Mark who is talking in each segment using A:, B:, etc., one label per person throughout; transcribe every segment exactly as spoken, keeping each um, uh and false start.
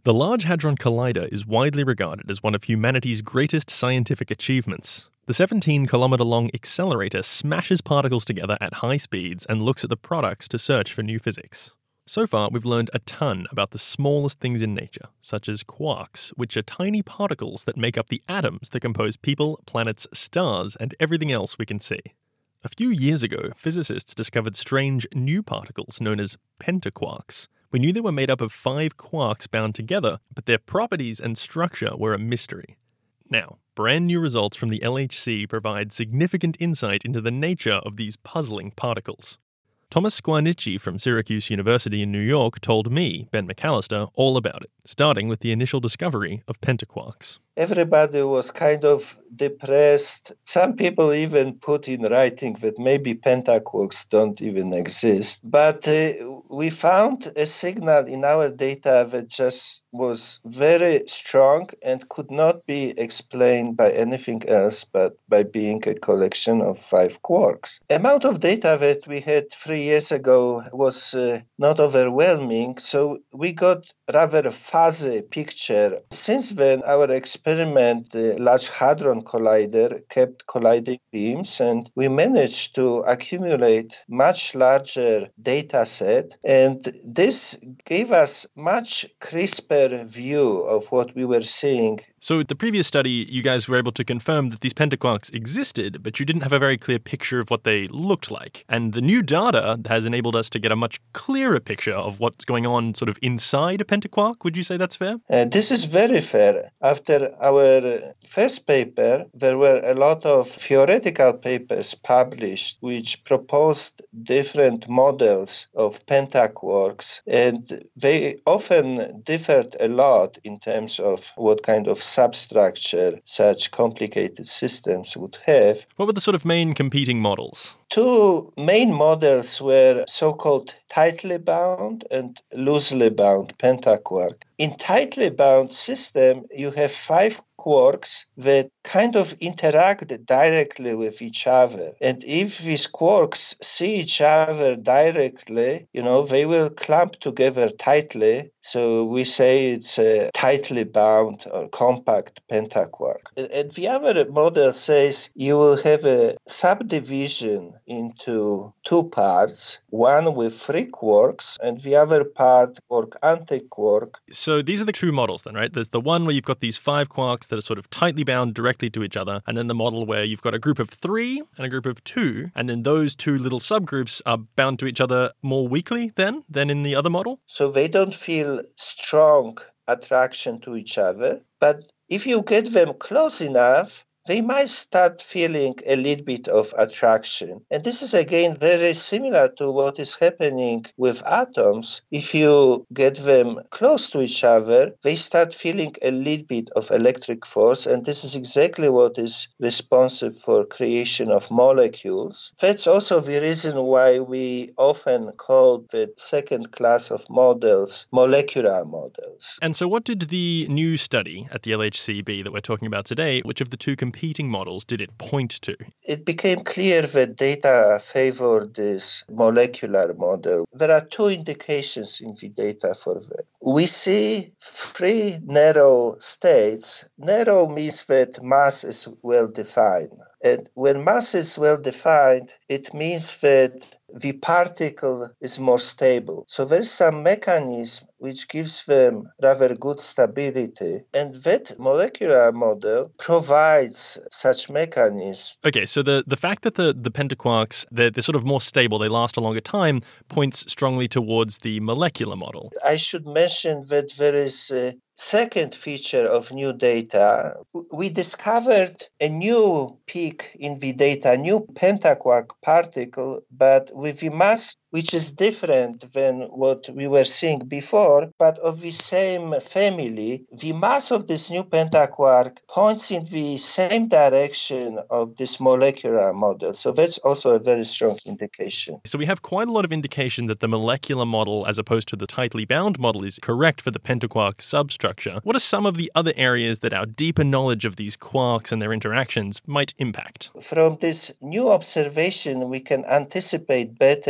A: The Large Hadron Collider is widely regarded as one of humanity's greatest scientific achievements. The seventeen-kilometer-long accelerator smashes particles together at high speeds and looks at the products to search for new physics. So far, we've learned a ton about the smallest things in nature, such as quarks, which are tiny particles that make up the atoms that compose people, planets, stars, and everything else we can see. A few years ago, physicists discovered strange new particles known as pentaquarks. We knew they were made up of five quarks bound together, but their properties and structure were a mystery. Now, brand new results from the L H C provide significant insight into the nature of these puzzling particles. Thomas Squarnici from Syracuse University in New York told me, Ben McAllister, all about it, starting with the initial discovery of pentaquarks.
B: Everybody was kind of depressed. Some people even put in writing that maybe pentaquarks don't even exist. But uh, we found a signal in our data that just was very strong and could not be explained by anything else but by being a collection of five quarks. The amount of data that we had three years ago was uh, not overwhelming, so we got rather fuzzy picture. Since then, our experiment experiment, the Large Hadron Collider, kept colliding beams, and we managed to accumulate much larger data set, and this gave us much crisper view of what we were seeing.
A: So at the previous study, you guys were able to confirm that these pentaquarks existed, but you didn't have a very clear picture of what they looked like. And the new data has enabled us to get a much clearer picture of what's going on sort of inside a pentaquark. Would you say that's fair?
B: Uh, this is very fair. After our first paper, there were a lot of theoretical papers published which proposed different models of pentaquarks, and they often differed a lot in terms of what kind of substructure such complicated systems would have.
A: What were the sort of main competing models?
B: Two main models were so-called tightly bound and loosely bound pentaquark. In tightly bound system, you have five quarks that kind of interact directly with each other. And if these quarks see each other directly, you know, they will clump together tightly. So we say it's a tightly bound or compact pentaquark. And the other model says you will have a subdivision into two parts, one with three quarks and the other part quark antiquark.
A: So these are the two models then, right? There's the one where you've got these five quarks that are sort of tightly bound directly to each other, and then the model where you've got a group of three and a group of two, and then those two little subgroups are bound to each other more weakly then than in the other model?
B: So they don't feel strong attraction to each other, but if you get them close enough, they might start feeling a little bit of attraction. And this is, again, very similar to what is happening with atoms. If you get them close to each other, they start feeling a little bit of electric force, and this is exactly what is responsible for creation of molecules. That's also the reason why we often call the second class of models molecular models.
A: And so what did the new study at the L H C B that we're talking about today, which of the two competing models did it point to?
B: It became clear that data favored this molecular model. There are two indications in the data for that. We see three narrow states. Narrow means that mass is well defined. And when mass is well defined, it means that the particle is more stable. So there's some mechanism which gives them rather good stability. And that molecular model provides such mechanism.
A: Okay, so the, the fact that the, the pentaquarks, they're, they're sort of more stable, they last a longer time, points strongly towards the molecular model.
B: I should mention that there is a second feature of new data. We discovered a new peak in the data, a new pentaquark particle, but with the mass which is different than what we were seeing before, but of the same family. The mass of this new pentaquark points in the same direction of this molecular model. So that's also a very strong indication.
A: So we have quite a lot of indication that the molecular model, as opposed to the tightly bound model, is correct for the pentaquark substructure. What are some of the other areas that our deeper knowledge of these quarks and their interactions might impact?
B: From this new observation, we can anticipate better what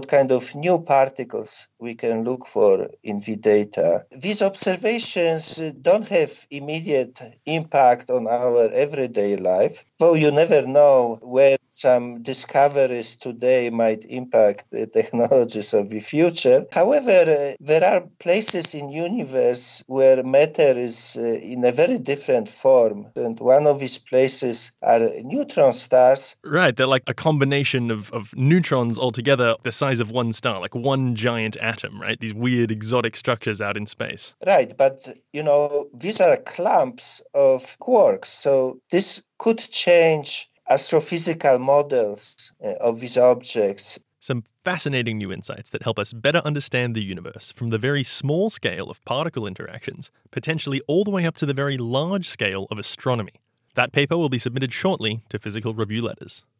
B: kind of new particles we can look for in the data. These observations don't have immediate impact on our everyday life, though you never know where some discoveries today might impact the technologies of the future. However, uh, there are places in the universe where matter is uh, in a very different form. And one of these places are neutron stars.
A: Right, they're like a combination of, of neutrons altogether the size of one star, like one giant atom, right? These weird exotic structures out in space.
B: Right, but, you know, these are clumps of quarks. So this could change astrophysical models uh, of these objects.
A: Some fascinating new insights that help us better understand the universe from the very small scale of particle interactions, potentially all the way up to the very large scale of astronomy. That paper will be submitted shortly to Physical Review Letters.